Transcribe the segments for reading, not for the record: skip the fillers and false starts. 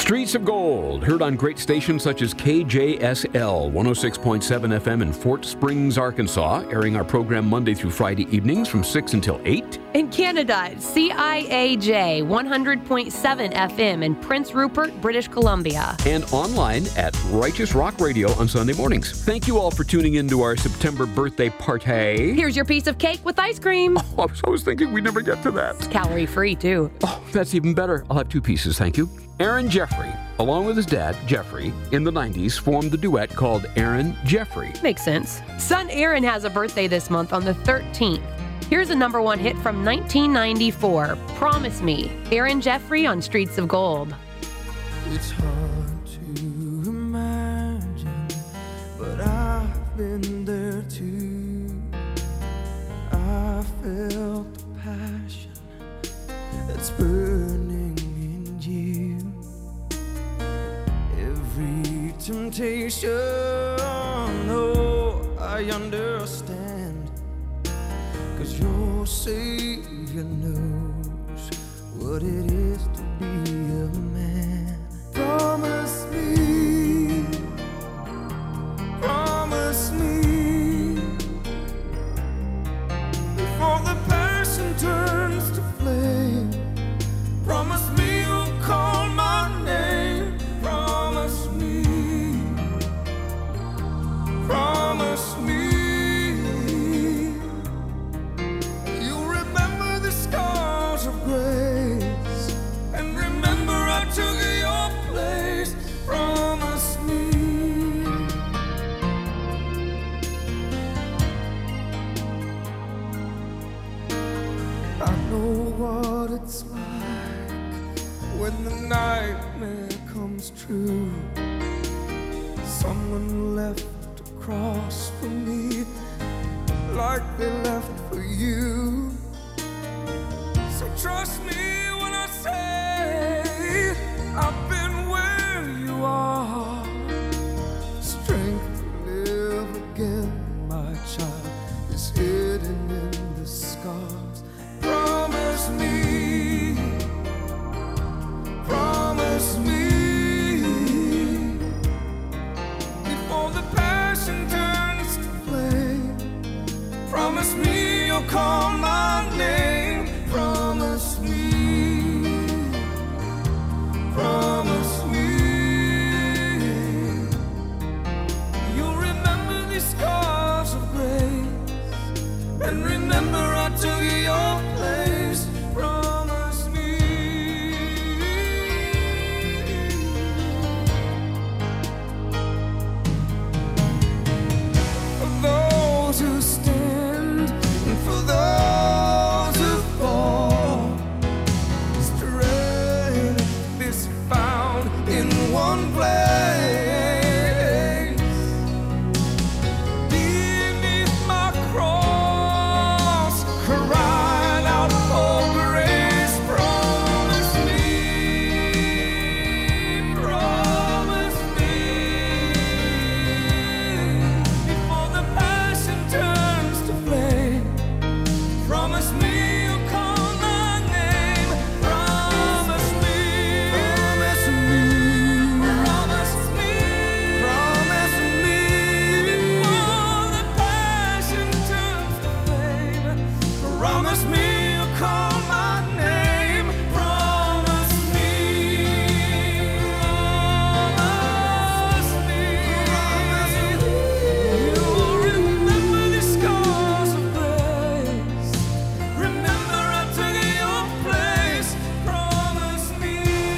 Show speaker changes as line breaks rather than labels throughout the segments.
Streets of Gold, heard on great stations such as KJSL 106.7 FM in Fort Springs, Arkansas, airing our program Monday through Friday evenings from 6 until 8.
In Canada, CIAJ 100.7 FM in Prince Rupert, British Columbia.
And online at Righteous Rock Radio on Sunday mornings. Thank you all for tuning in to our September birthday party.
Here's your piece of cake with ice cream.
Oh, I was thinking we'd never get to that.
It's calorie-free, too.
Oh, that's even better. I'll have 2 pieces, thank you. Aaron Jeffrey, along with his dad, Jeffrey, in the 90s, formed the duet called Aaron Jeffrey.
Makes sense. Son Aaron has a birthday this month on the 13th. Here's a #1 hit from 1994, Promise Me, Aaron Jeffrey on Streets of Gold.
It's hard to imagine, but I've been there too. I felt the passion that's burning in you. Every temptation, oh, I understand, 'cause your Savior knows what it is to be a man. Promise me, before the passion turns to flame. Promise me you'll call my name. Promise me, promise me. You'll remember the scars of grace, and remember I took your place. Promise me. I know what it's like when the nightmare comes true. Someone left a cross for me, like they left for you. So trust me when I say I've been where you are. Strength to live again, my child, is hidden in the scars. Promise me, promise me, before the passion turns to flame. Promise me you'll call my name. Promise me, promise me. You'll remember these scars of grace, and remember I took your place. Promise me. For those who stand and for those who fall, strength is found in one place. Beneath my cross, crying out for grace. Promise me, before the passion turns to flame. Promise me you'll call my name. Promise me, promise me, promise me, promise me. Before the passion turns to flame. Promise me you'll call my name. Promise me, promise me, promise me. You'll remember the scars of grace. Remember I took your place. Promise me.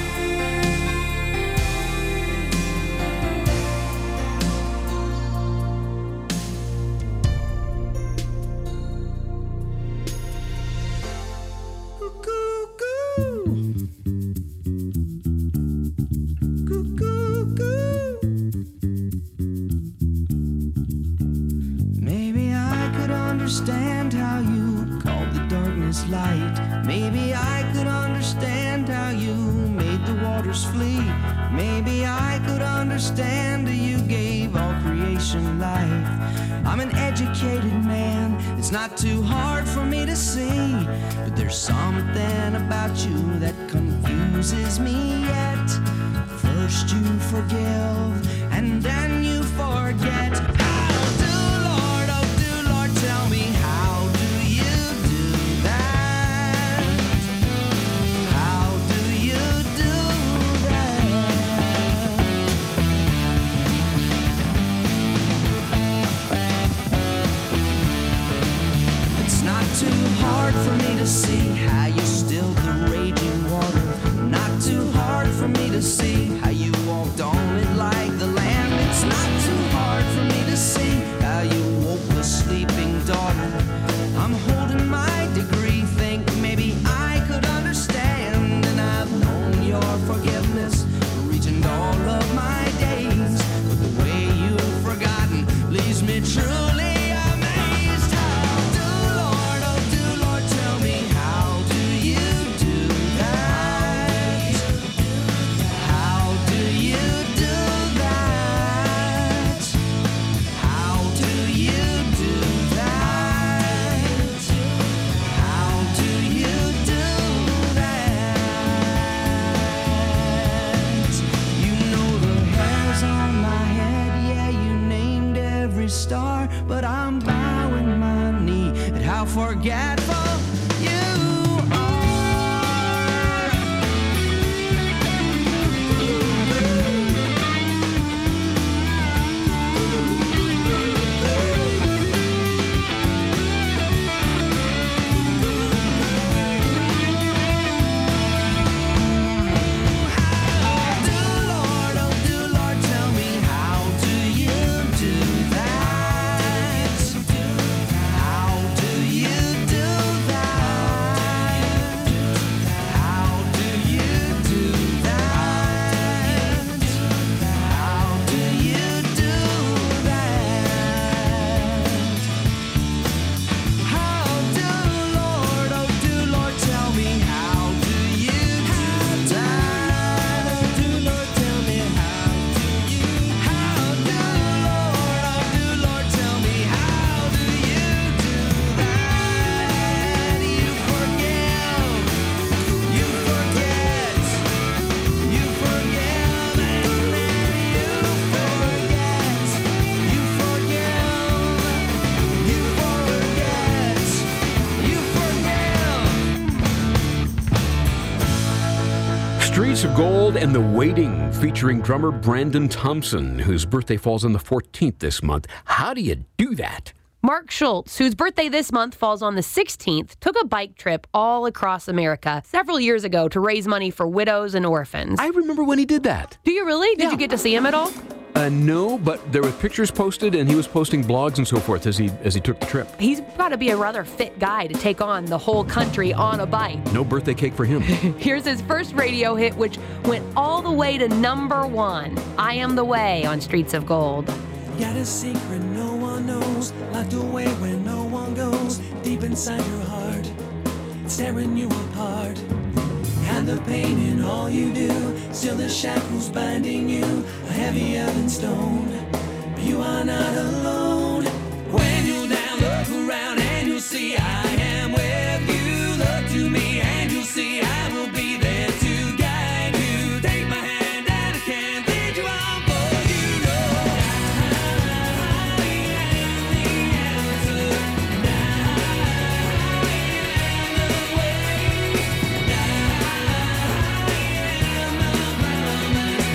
Maybe I could understand how you called the darkness light. Maybe I could understand how you made the waters flee. Maybe I could understand how you gave all creation life. I'm an educated man, it's not too hard for me to see. But there's something about you that confuses me yet. First you forgive, and then you forget. How do, Lord, oh do, Lord, tell me, how do you do that? How do you do that? It's not too hard for me to see how you still the raging water. Not too hard for me to see how you walked on it like the land. It's not too hard for me to see how you woke the sleeping daughter. I'm holding my degree, think maybe I could understand. And I've known your forgiveness, reaching all of my days. But the way you've forgotten leaves me truly amazed. How do, Lord, oh do, Lord, tell me, how do you do that? How do you do that? How do you do that? How do you do that? You know the hairs on my head, yeah, you named every star, but I'm bowing my knee at how forgetful you are. Do, Lord, oh do, Lord, tell me, how do you do that? How do you do that? How do you do that? How do you do that? How do, Lord, oh do, Lord, tell me, how do you do that? Oh do, Lord, tell me, how do you? How do, Lord, oh do, Lord, tell me, how do you do that? You forgive, you forget, you forgive, and then you forget, you forgive, you forget, you forgive.
Streets of Gold and The Waiting, featuring drummer Brandon Thompson, whose birthday falls on the 14th this month. How do you do that?
Mark Schultz, whose birthday this month falls on the 16th, took a bike trip all across America several years ago to raise money for widows and orphans.
I remember when he did that.
Do you really? Did you get to see him at all?
No, but there were pictures posted, and he was posting blogs and so forth as he took the trip.
He's got to be a rather fit guy to take on the whole country on a bike.
No birthday cake for him.
Here's his first radio hit, which went all the way to #1, I Am the Way on Streets of Gold.
Got a secret no one knows, locked away where no one goes, deep inside your heart, it's tearing you apart. Hide the pain in all you do, still the shackles binding you, are heavier than stone. But you are not alone. When you're down, look around and you'll see I am with you. Look to me and you'll see I will be there to guide you. Take my hand and I can lead you on, for you know I am the answer, and I am the way, and I am the promise,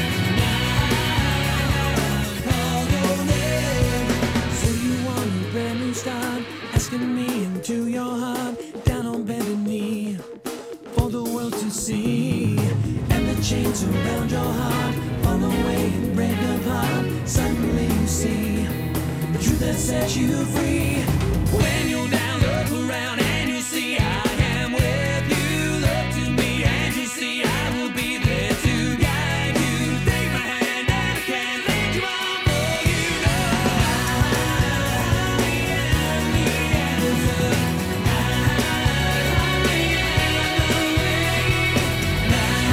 and I call your name. So you want a brand new start, asking me into your heart, down on bended knee, for the world to see. And the chains around your heart fall away and break apart. Suddenly you see the truth that sets you free. When you're down, look around and you see I am with you. Look to me and you see I will be there to guide you. Take my hand and I can lead you on, for you know I am the answer. I am the way. I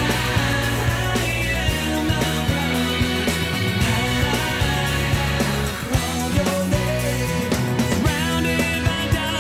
am the promise. I call your name. Surrounded by doubt.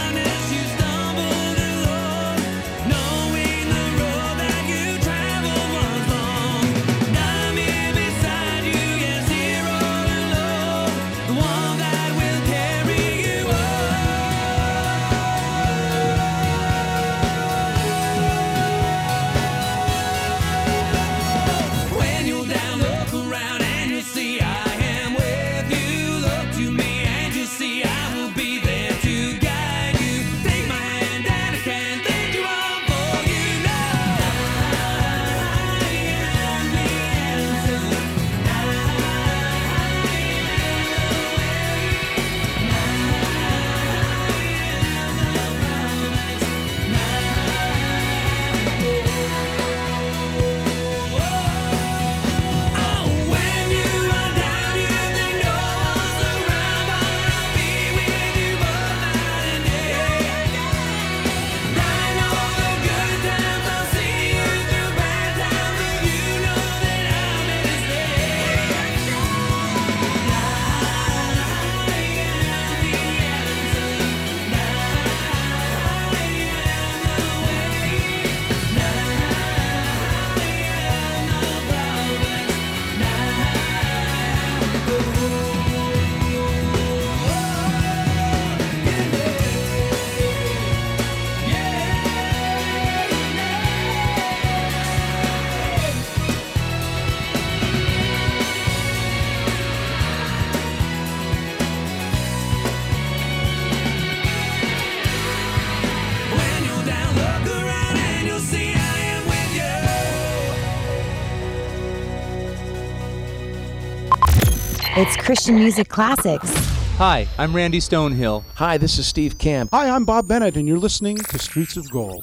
It's Christian Music Classics.
Hi, I'm Randy Stonehill.
Hi, this is Steve Camp.
Hi, I'm Bob Bennett, and you're listening to Streets of Gold.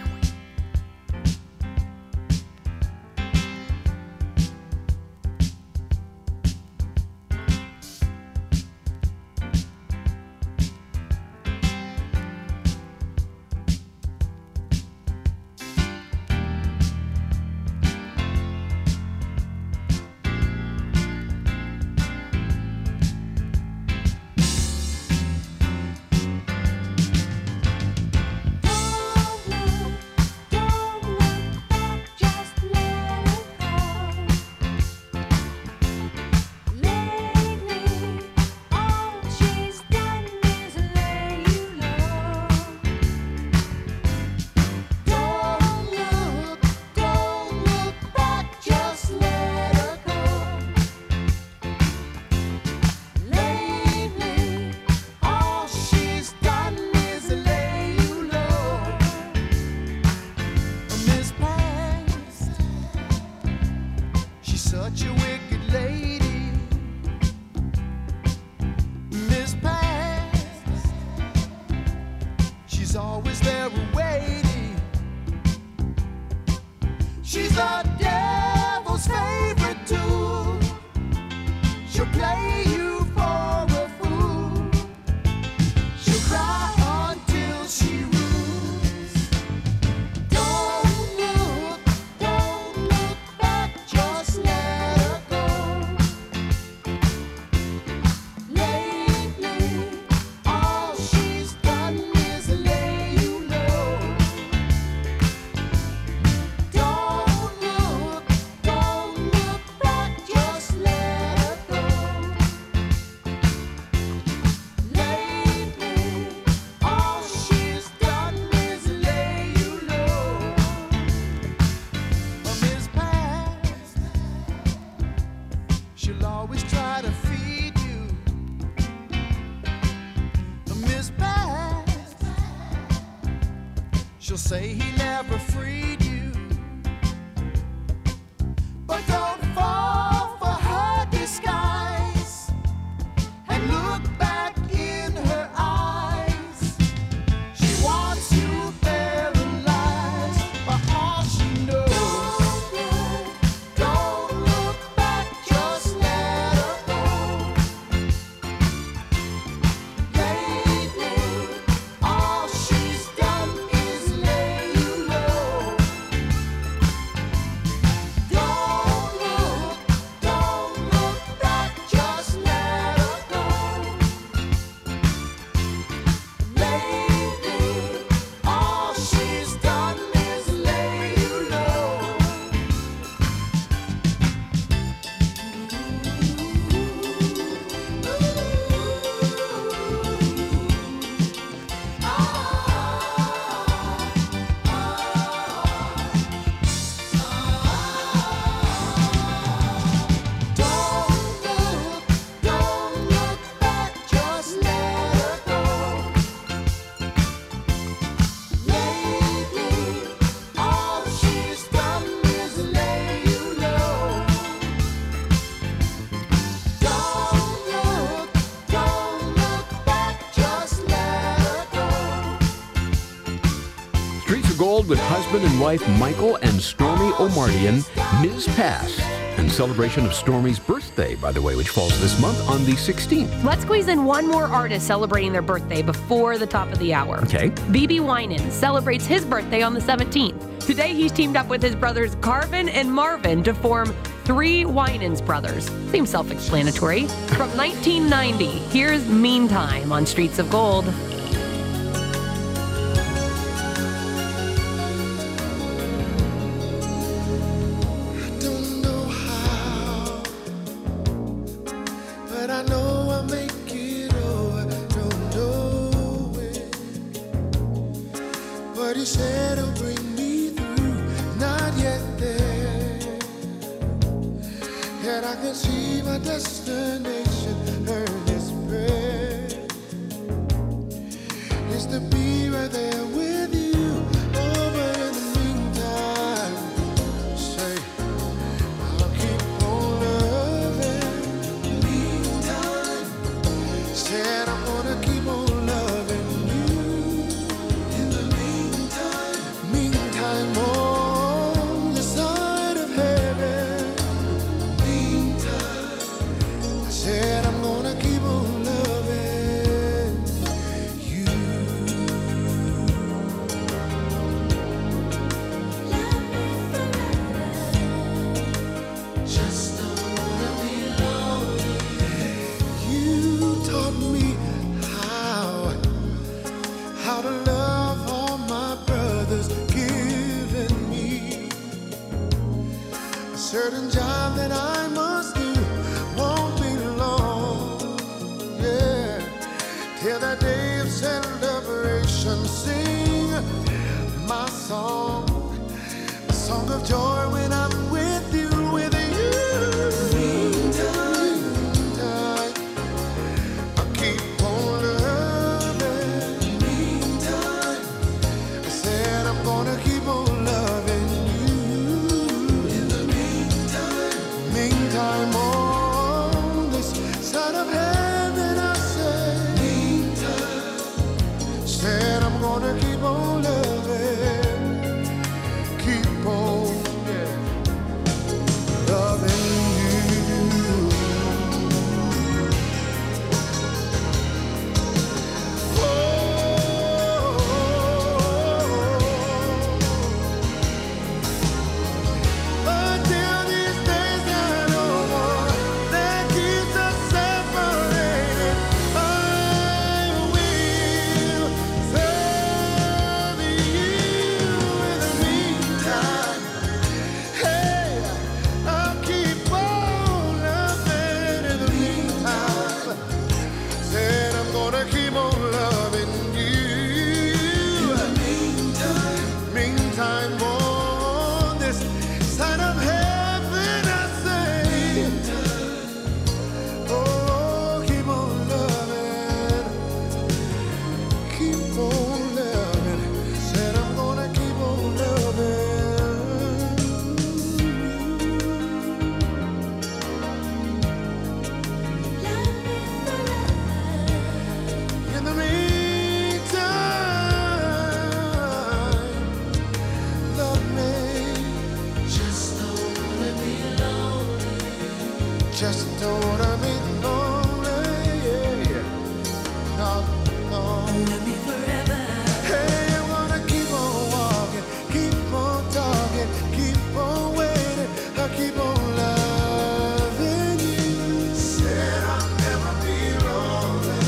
Say he never freed you, but don't fall for her disguise and look back in her eyes. She wants you paralyzed by all she knows. Don't look back, just let her go. Lately, all she's done is lay you low. Don't look back, just let her go. Lately, all she's done is lay you low. Don't look back, just let her go. Lately, all she's done is lay you low. Don't look back, just let her go.
Streets of Gold with husband and wife Michael and Stormy O'Mardian, Ms. Past, in celebration of Stormy's birthday, by the way, which falls this month on the 16th.
Let's squeeze in one more artist celebrating their birthday before the top of the hour.
Okay.
BB Winan celebrates his birthday on the 17th. Today he's teamed up with his brothers Carvin and Marvin to form Three Winans Brothers. Seems self-explanatory. From 1990, here's Meantime on Streets of Gold.
Don't know how, but I know I'll make it over. Don't know when, but he said he'll bring me through. Not yet there, yet I can see my destination. Heard his prayer is to be right there with you. Oh, but in the meantime, say I'll keep on loving me. certain job that I must do won't be long. Yeah, till that day of celebration, sing my song, a song of joy when I'm with you, with you. Meantime, I'll keep on loving. Meantime, I said I'm gonna keep on loving you. In the meantime, on this side of heaven, I say, meantime, said I'm gonna keep on loving, keep on, yeah, loving you. Until these days are over, that keeps us separated, I will serve you. In the meantime, hey, I'll keep on loving. In the meantime, said I'm gonna keep on loving you. In the meantime, on this side of heaven, I say, oh, keep on loving, keep on loving. Said I'm gonna keep on loving. In the meantime, love me. Just don't wanna be lonely. Just don't wanna be lonely. Yeah. No, no. Love me forever. Hey, I'm gonna keep on walking, keep on talking, keep on waiting. I'll keep on loving you. Said I'll never be lonely.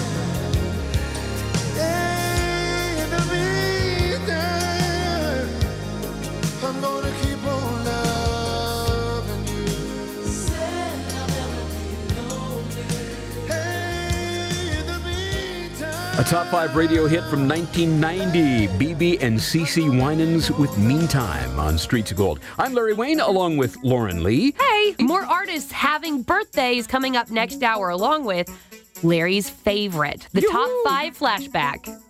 Hey, in the meantime, I'm gonna keep on loving you. Said I'll never be lonely. Hey, in the meantime.
A top 5 radio hit from 1990, BB and CeCe Winans with Meantime on Streets of Gold. I'm Larry Wayne, along with Lauren Lee.
Hey, more artists having birthdays coming up next hour, along with Larry's favorite, the top 5 flashback.